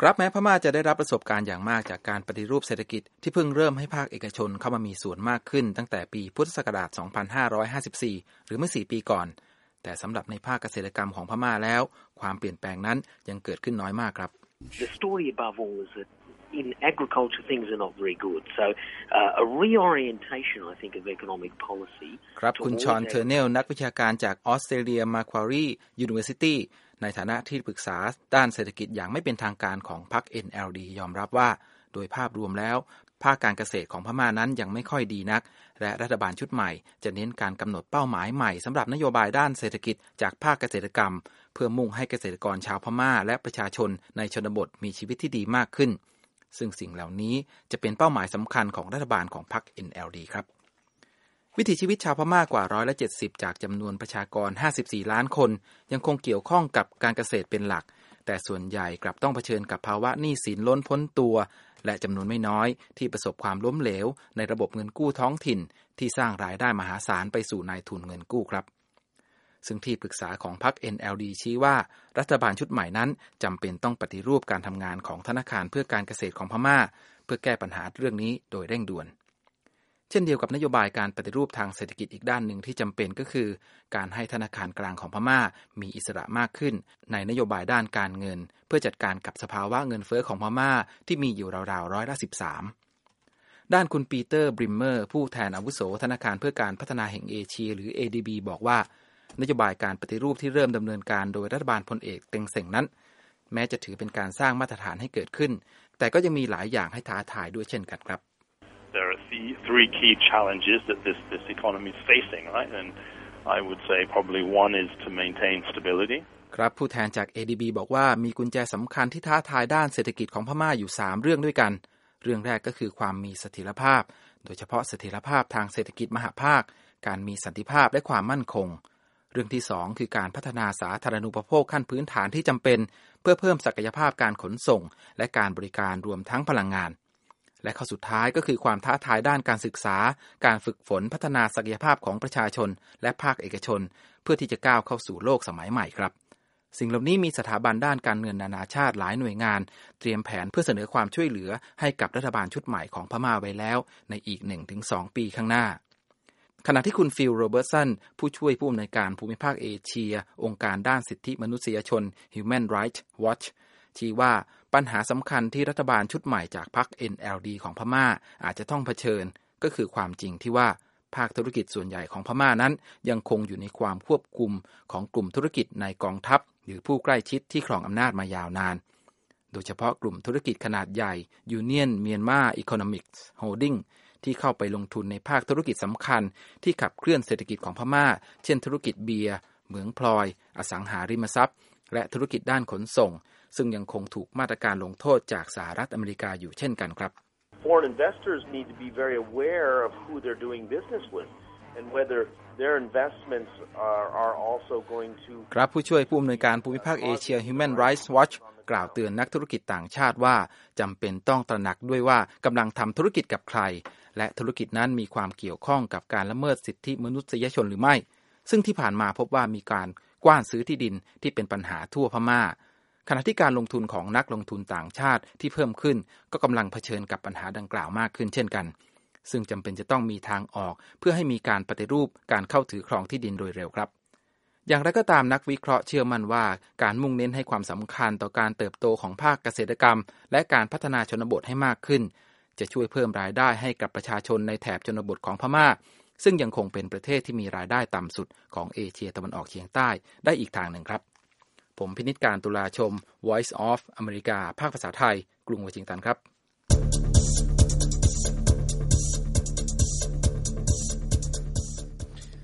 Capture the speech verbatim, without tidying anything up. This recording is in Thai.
ครับแม้พม่าจะได้รับประสบการณ์อย่างมากจากการปฏิรูปเศรษฐกิจที่เพิ่งเริ่มให้ภาคเอกชนเข้ามามีส่วนมากขึ้นตั้งแต่ปีพุทธศักราช สองพันห้าร้อยห้าสิบสี่ หรือเมื่อ สี่ ปีก่อนแต่สำหรับในภาคเกษตรกรรมของพม่าแล้วความเปลี่ยนแปลงนั้นยังเกิดขึ้นน้อยมากครับ The story above all is that in agriculture things are not very good. So uh, a reorientation, I think, of economic policy. ครับคุณชอนเทอร์เนลนักวิชาการจากออสเตรเลียมาควารียูนิเวอร์ซิตี้ในฐานะที่ปรึกษาด้านเศรษฐกิจอย่างไม่เป็นทางการของพรรค เอ็น แอล ดี ยอมรับว่าโดยภาพรวมแล้วภาคการเกษตรของพม่านั้นยังไม่ค่อยดีนักและรัฐบาลชุดใหม่จะเน้นการกำหนดเป้าหมายใหม่สำหรับนโยบายด้านเศรษฐกิจจากภาคเกษตรกรรมเพื่อมุ่งให้เกษตรกรชาวพม่าและประชาชนในชนบทมีชีวิตที่ดีมากขึ้นซึ่งสิ่งเหล่านี้จะเป็นเป้าหมายสำคัญของรัฐบาลของพรรค เอ็น แอล ดี ครับวิถีชีวิตชาวพม่ากว่าร้อยละเจ็ดสิบจากจำนวนประชากรห้าสิบสี่ล้านคนยังคงเกี่ยวข้องกับการเกษตรเป็นหลักแต่ส่วนใหญ่กลับต้องเผชิญกับภาวะหนี้สินล้นพ้นตัวและจำนวนไม่น้อยที่ประสบความล้มเหลวในระบบเงินกู้ท้องถิ่นที่สร้างรายได้มหาศาลไปสู่นายทุนเงินกู้ครับซึ่งที่ปรึกษาของพรรค เอ็น แอล ดี ชี้ว่ารัฐบาลชุดใหม่นั้นจำเป็นต้องปฏิรูปการทำงานของธนาคารเพื่อการเกษตรของพม่าเพื่อแก้ปัญหาเรื่องนี้โดยเร่งด่วนเช่นเดียวกับนโยบายการปฏิรูปทางเศรษฐกิจอีกด้านหนึ่งที่จำเป็นก็คือการให้ธนาคารกลางของพม่ามีอิสระมากขึ้นในนโยบายด้านการเงินเพื่อจัดการกับสภาวะเงินเฟ้อของพม่าที่มีอยู่ราวๆร้อยละสิบสามด้านคุณปีเตอร์บริมเมอร์ผู้แทนอาวุโสธนาคารเพื่อการพัฒนาแห่งเอเชียหรือ เอ ดี บี บอกว่านโยบายการปฏิรูปที่เริ่มดำเนินการโดยรัฐบาลพลเอกเต็งเส็งนั้นแม้จะถือเป็นการสร้างมาตรฐานให้เกิดขึ้นแต่ก็ยังมีหลายอย่างให้ท้าทายด้วยเช่นกันครับ There are three key challenges that this this economy is facing, right? And I would say probably one is to maintain stability. ครับผู้แทนจาก เอ ดี บี บอกว่ามีกุญแจสำคัญที่ท้าทายด้านเศรษฐกิจของพม่าอยู่สามเรื่องด้วยกันเรื่องแรกก็คือความมีเสถียรภาพโดยเฉพาะเสถียรภาพทางเศรษฐกิจมหภาคการมีสันติภาพและความมั่นคงเรื่องที่สองคือการพัฒนาสาธารณูปโภคขั้นพื้นฐานที่จำเป็นเพื่อเพิ่มศักยภาพการขนส่งและการบริการรวมทั้งพลังงานและข้อสุดท้ายก็คือความท้าทายด้านการศึกษาการฝึกฝนพัฒนาศักยภาพของประชาชนและภาคเอกชนเพื่อที่จะก้าวเข้าสู่โลกสมัยใหม่ครับสิ่งเหล่านี้มีสถาบันด้านการเงินนานาชาติหลายหน่วยงานเตรียมแผนเพื่อเสนอความช่วยเหลือให้กับรัฐบาลชุดใหม่ของพม่าไว้แล้วในอีก หนึ่งถึงสอง ปีข้างหน้าขณะที่คุณฟิลโรเบิร์ตสันผู้ช่วยผู้อำนวยการภูมิภาคเอเชียองค์การด้านสิทธิมนุษยชน Human Rights Watch ชี้ว่าปัญหาสำคัญที่รัฐบาลชุดใหม่จากพรรค เอ็น แอล ดี ของพม่าอาจจะต้องเผชิญก็คือความจริงที่ว่าภาคธุรกิจส่วนใหญ่ของพม่านั้นยังคงอยู่ในความควบคุมของกลุ่มธุรกิจในกองทัพหรือผู้ใกล้ชิดที่ครองอำนาจมายาวนานโดยเฉพาะกลุ่มธุรกิจขนาดใหญ่ Union Myanmar Economics Holding ที่เข้าไปลงทุนในภาคธุรกิจสำคัญที่ขับเคลื่อนเศรษฐกิจของพม่าเช่นธุรกิจเบียร์เหมืองพลอยอสังหาริมทรัพย์และธุรกิจด้านขนส่งซึ่งยังคงถูกมาตรการลงโทษจากสหรัฐอเมริกาอยู่เช่นกันครับ Foreign investors need to be very aware of who they're doing business with and whether their investments are are also going to ครับผู้ช่วยผู้อำนวยการภูมิภาคเอเชีย Human Rights Watch กล่าวเตือนนักธุรกิจต่างชาติว่าจำเป็นต้องตระหนักด้วยว่ากำลังทำธุรกิจกับใครและธุรกิจนั้นมีความเกี่ยวข้องกับการละเมิดสิทธิมนุษยชนหรือไม่ซึ่งที่ผ่านมาพบว่ามีการกว้านซื้อที่ดินที่เป็นปัญหาทั่วพม่าขณะที่การลงทุนของนักลงทุนต่างชาติที่เพิ่มขึ้นก็กำลังเผชิญกับปัญหาดังกล่าวมากขึ้นเช่นกันซึ่งจำเป็นจะต้องมีทางออกเพื่อให้มีการปฏิรูปการเข้าถือครองที่ดินโดยเร็วครับอย่างไรก็ตามนักวิเคราะห์เชื่อมั่นว่าการมุ่งเน้นให้ความสำคัญต่อการเติบโตของภาคเกษตรกรรมและการพัฒนาชนบทให้มากขึ้นจะช่วยเพิ่มรายได้ให้กับประชาชนในแถบชนบทของพม่าซึ่งยังคงเป็นประเทศที่มีรายได้ต่ำสุดของเอเชียตะวันออกเฉียงใต้ได้อีกทางหนึ่งครับผมพินิจการตุลาชม Voice of อเมริกาภาคภาษาไทยกรุงวอชิงตันครับ